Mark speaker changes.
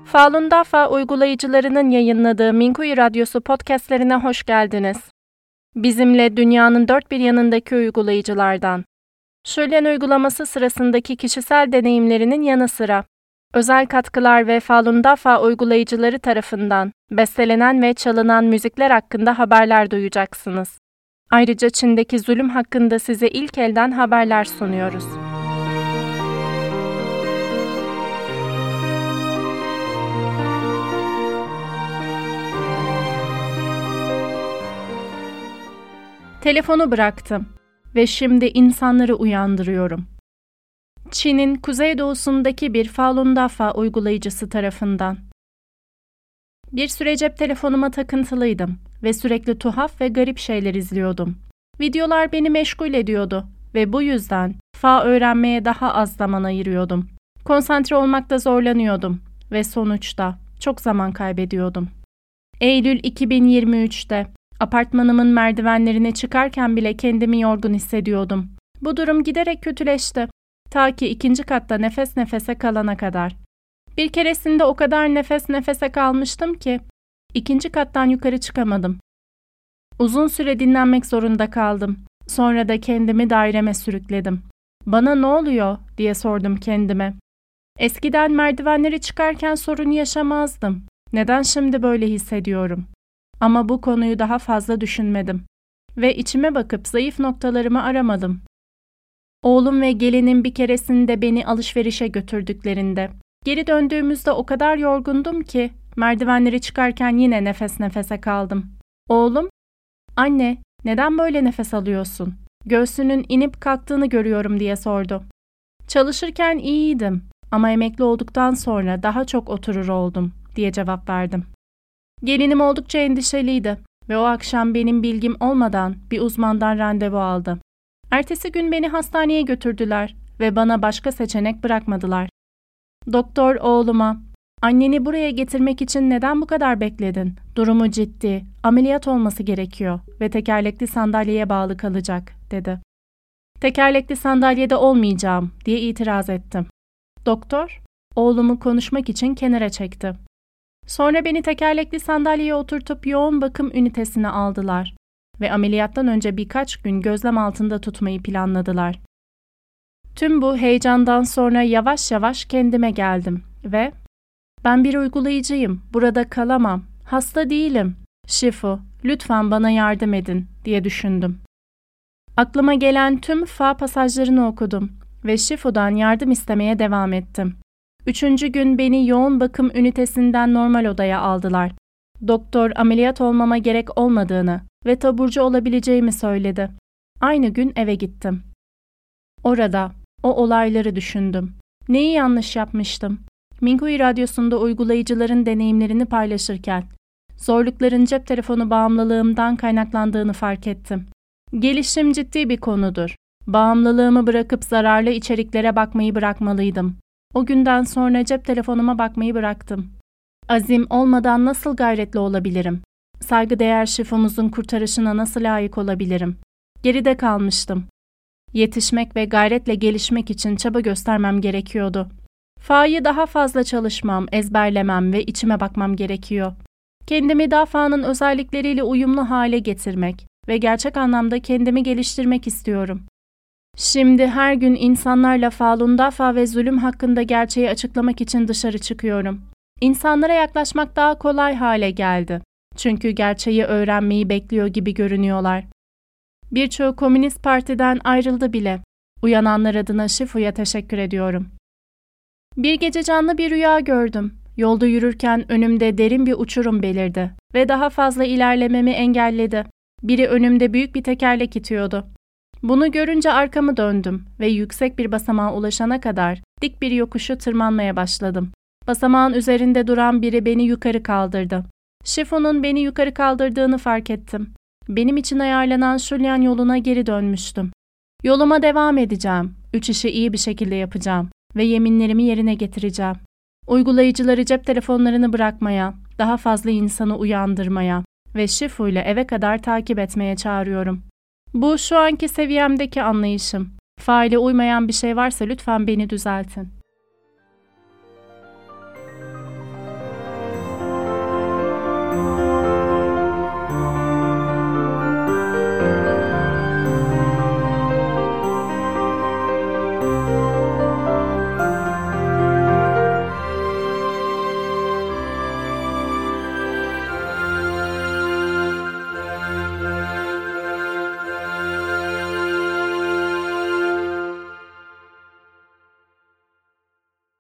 Speaker 1: Falun Dafa uygulayıcılarının yayınladığı Minkuyu Radyosu podcastlerine hoş geldiniz. Bizimle dünyanın dört bir yanındaki uygulayıcılardan, Şölyen uygulaması sırasındaki kişisel deneyimlerinin yanı sıra, özel katkılar ve Falun Dafa uygulayıcıları tarafından bestelenen ve çalınan müzikler hakkında haberler duyacaksınız. Ayrıca Çin'deki zulüm hakkında size ilk elden haberler sunuyoruz. Telefonu bıraktım ve şimdi insanları uyandırıyorum. Çin'in kuzeydoğusundaki bir Falun Dafa uygulayıcısı tarafından. Bir süre cep telefonuma takıntılıydım ve sürekli tuhaf ve garip şeyler izliyordum. Videolar beni meşgul ediyordu ve bu yüzden Fa öğrenmeye daha az zaman ayırıyordum. Konsantre olmakta zorlanıyordum ve sonuçta çok zaman kaybediyordum. Eylül 2023'te apartmanımın merdivenlerine çıkarken bile kendimi yorgun hissediyordum. Bu durum giderek kötüleşti. Ta ki ikinci katta nefes nefese kalana kadar. Bir keresinde o kadar nefes nefese kalmıştım ki ikinci kattan yukarı çıkamadım. Uzun süre dinlenmek zorunda kaldım. Sonra da kendimi daireme sürükledim. Bana ne oluyor diye sordum kendime. Eskiden merdivenleri çıkarken sorun yaşamazdım. Neden şimdi böyle hissediyorum? Ama bu konuyu daha fazla düşünmedim. Ve içime bakıp zayıf noktalarımı aramadım. Oğlum ve gelinim bir keresinde beni alışverişe götürdüklerinde, geri döndüğümüzde o kadar yorgundum ki merdivenleri çıkarken yine nefes nefese kaldım. Oğlum, "Anne, neden böyle nefes alıyorsun? Göğsünün inip kalktığını görüyorum." diye sordu. "Çalışırken iyiydim ama emekli olduktan sonra daha çok oturur oldum." diye cevap verdim. Gelinim oldukça endişeliydi ve o akşam benim bilgim olmadan bir uzmandan randevu aldı. Ertesi gün beni hastaneye götürdüler ve bana başka seçenek bırakmadılar. Doktor oğluma, "Anneni buraya getirmek için neden bu kadar bekledin? Durumu ciddi, ameliyat olması gerekiyor ve tekerlekli sandalyeye bağlı kalacak," dedi. "Tekerlekli sandalyede olmayacağım," diye itiraz ettim. Doktor, oğlumu konuşmak için kenara çekti. Sonra beni tekerlekli sandalyeye oturtup yoğun bakım ünitesine aldılar ve ameliyattan önce birkaç gün gözlem altında tutmayı planladılar. Tüm bu heyecandan sonra yavaş yavaş kendime geldim ve "Ben bir uygulayıcıyım, burada kalamam, hasta değilim. Shifu, lütfen bana yardım edin," diye düşündüm. Aklıma gelen tüm Fa pasajlarını okudum ve Shifu'dan yardım istemeye devam ettim. 3. gün beni yoğun bakım ünitesinden normal odaya aldılar. Doktor ameliyat olmama gerek olmadığını ve taburcu olabileceğimi söyledi. Aynı gün eve gittim. Orada o olayları düşündüm. Neyi yanlış yapmıştım? Minkuyu Radyosu'nda uygulayıcıların deneyimlerini paylaşırken zorlukların cep telefonu bağımlılığımdan kaynaklandığını fark ettim. Gelişim ciddi bir konudur. Bağımlılığımı bırakıp zararlı içeriklere bakmayı bırakmalıydım. O günden sonra cep telefonuma bakmayı bıraktım. Azim olmadan nasıl gayretli olabilirim? Saygıdeğer şifomuzun kurtarışına nasıl layık olabilirim? Geride kalmıştım. Yetişmek ve gayretle gelişmek için çaba göstermem gerekiyordu. Fa'yı daha fazla çalışmam, ezberlemem ve içime bakmam gerekiyor. Kendimi Dafa'nın özellikleriyle uyumlu hale getirmek ve gerçek anlamda kendimi geliştirmek istiyorum. Şimdi her gün insanlarla Falun Dafa ve zulüm hakkında gerçeği açıklamak için dışarı çıkıyorum. İnsanlara yaklaşmak daha kolay hale geldi. Çünkü gerçeği öğrenmeyi bekliyor gibi görünüyorlar. Birçoğu Komünist Parti'den ayrıldı bile. Uyananlar adına Shifu'ya teşekkür ediyorum. Bir gece canlı bir rüya gördüm. Yolda yürürken önümde derin bir uçurum belirdi ve daha fazla ilerlememi engelledi. Biri önümde büyük bir tekerlek itiyordu. Bunu görünce arkamı döndüm ve yüksek bir basamağa ulaşana kadar dik bir yokuşu tırmanmaya başladım. Basamağın üzerinde duran biri beni yukarı kaldırdı. Shifu'nun beni yukarı kaldırdığını fark ettim. Benim için ayarlanan Şölyen yoluna geri dönmüştüm. Yoluma devam edeceğim. 3 işi iyi bir şekilde yapacağım ve yeminlerimi yerine getireceğim. Uygulayıcıları cep telefonlarını bırakmaya, daha fazla insanı uyandırmaya ve Shifu ile eve kadar takip etmeye çağırıyorum. Bu şu anki seviyemdeki anlayışım. Faile uymayan bir şey varsa lütfen beni düzeltin.